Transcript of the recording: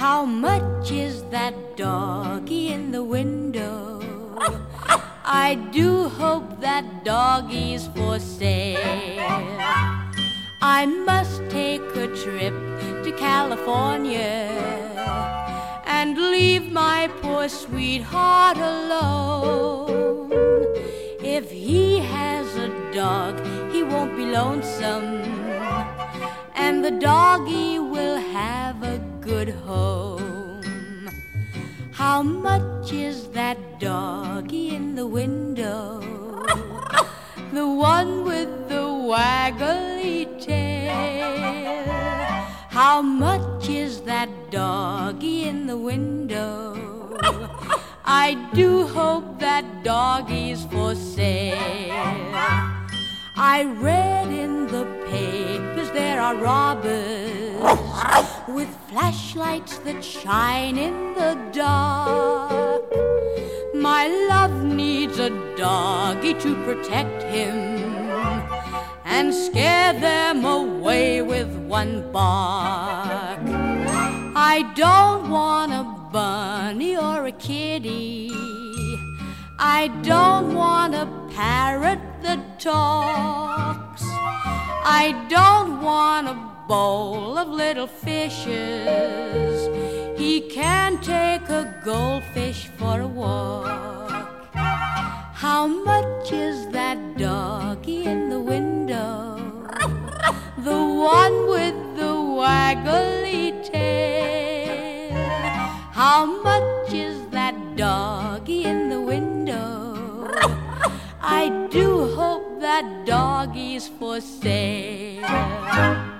How much is that doggy in the window? I do hope that doggy's for sale. I must take a trip to California and leave my poor sweetheart alone. If he has a dog, he won't be lonesome, and the doggy will have a good home. How much is that doggy in the window? The one with the waggly tail. How much is that doggy in the window? I do hope that doggy's for sale. I read in the papers there are robbers with flashlights that shine in the dark. My love needs a doggy to protect him and scare them away with one bark. I don't want a bunny or a kitty. I don't want a parrot that talks. I don't want a bowl of little fishes. He can't take a goldfish for a walk. How much is that doggy in the window? The one with the waggly tail. How much is that doggy in the window? I do hope that doggy's for sale.